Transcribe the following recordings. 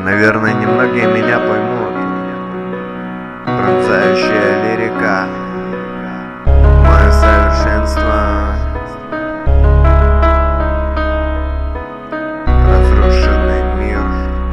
Наверное, немногие меня поймут. Пронзающая лирика, мое совершенство, разрушенный мир.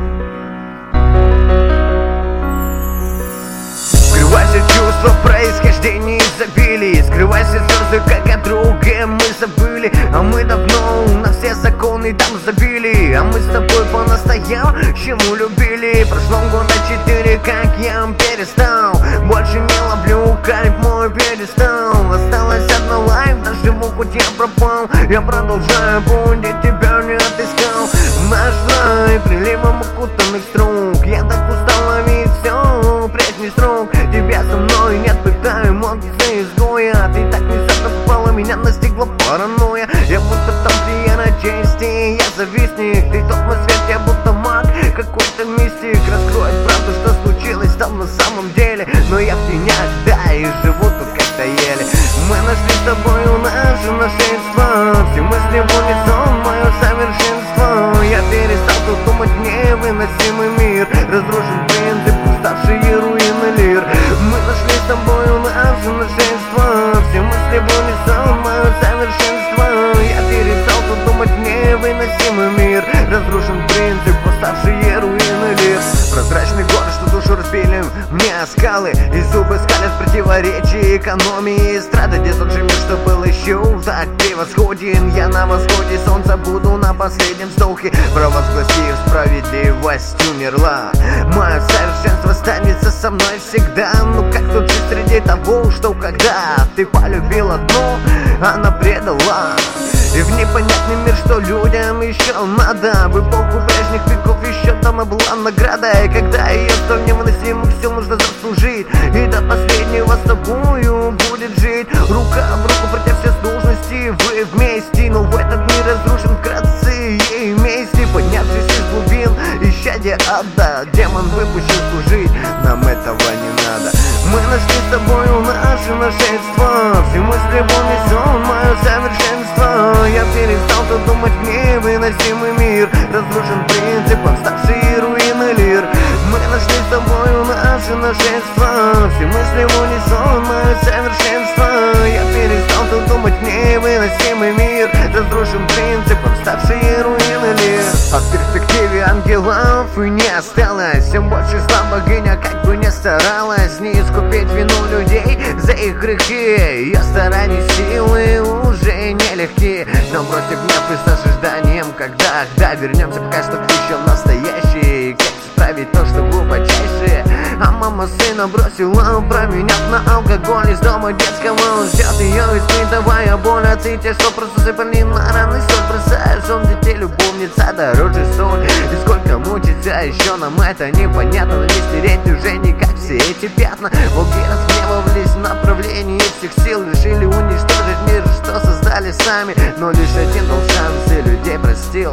Скрывайся чувства в происхождении изобилия, скрывайся слезы, как о друге мы забыли. А мы давно на все законы там забили. А мы с тобой по-настоящему любили. Прошло года 4, как я перестал. Больше не ловлю кайф, мой перестал. Осталась одна лайф, даже хоть я пропал. Я продолжаю путь, и тебя не отыскал. Наш рай приливом окутанных строк. Я так устал ловить все прежний срок. Тебя со мной нет, пытаю эмоции изгоя. Ты так внезапно попала, меня настигла паранойя. Я будто там, где я на чести, я завистник. Ты тот мой свет, я будто маг, какой-то мистик. Раскроет правду, что случилось там на самом деле. Но я в тенях, да, и живу тут как-то еле. Мы нашли с тобою наше наследство. Все мысли в унисон, мое совершенство. Я перестал тут думать, невыносимый мир. Разрушен принцип, уставшие руины лир. Мы нашли с тобою наше наследство. Все мысли в унисон, мое совершенство. Я перестал тут думать, невыносимый мир. Разрушен принцип, уставшие руины лир. Прозрачный город, что душу разбили мне скалы, и зубы скалят противоречия экономии. Страда, где тот же мир, что был еще так превосходен. Я на восходе солнца буду на последнем вздохе, провозгласив справедливость умерла. Мое совершенство останется со мной всегда. Ну как тут жить среди того, что когда ты полюбил одну, она предала. И в непонятный мир, что людям еще надо. В эпоху прежних веков еще там и была награда. И когда ее столь невыносимо, все нужно заслужить. И до последнего с тобою будет жить. Рука в руку, против все сложности, вы вместе. Но в этот мир разрушен вкратце и вместе. Поднявшись из глубин, исчадие ада, демон выпущен служить, нам этого не надо. Мы нашли с тобою наше наследство. Все мысли в унисон, мое совершенство. Я перестал тут думать, невыносимый мир. Разрушен принципом, ставшие руины лир. Мы нашли с тобою наше наследство. Все мысли в унисон, мое совершенство. Я перестал тут думать, невыносимый мир. Разрушен принципом, ставшие руины лир. А в перспективе ангелов и не осталось. Всем больше зла богиня, как бы не старалась. Не искупить вину людей за их грехи. Ее старания силы уже нелегки. Но бросив гнев и с ожиданием, когда вернемся, пока что еще настоящий. Как исправить то, что глубочайшее. А мама сына бросила, променяв на алкоголь. Из дома детского он ждет ее, испытывая боль от те, что просто сыпали на раны соль. Бросаешь он детей, любовница дороже соль. И сколько мучиться еще нам это непонятно. Но не стереть уже никак все эти пятна. Волки разгневались в направлении всех сил. Решили уничтожить мир, что создали сами. Но лишь один дал шанс и людей простил,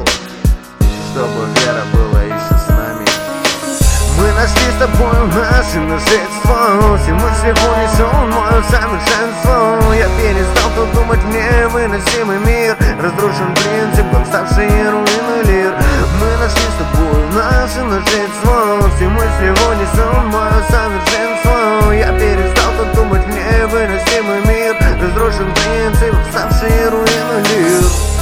чтобы вера была еще с нами. Мы нашли с тобою наше наследство. Все мысли в унисон, мое совершенство. Я перестал тут думать, невыносимый мир. Разрушен принципом, ставшие руины лир. Мы нашли с тобою наше наследство. Все мысли в унисон, мое совершенство. Я перестал тут думать, невыносимый мир. Разрушен принципом, ставшие руины лир.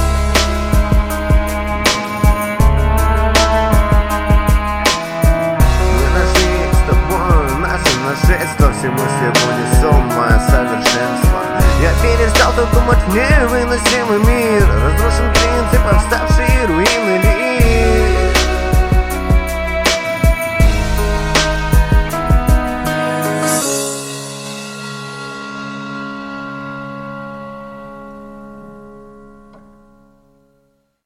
Наследство, все мысли в унисон, мое совершенство. Я перестал тут думать, невыносимый мир. Разрушен принцип, вставшие руины.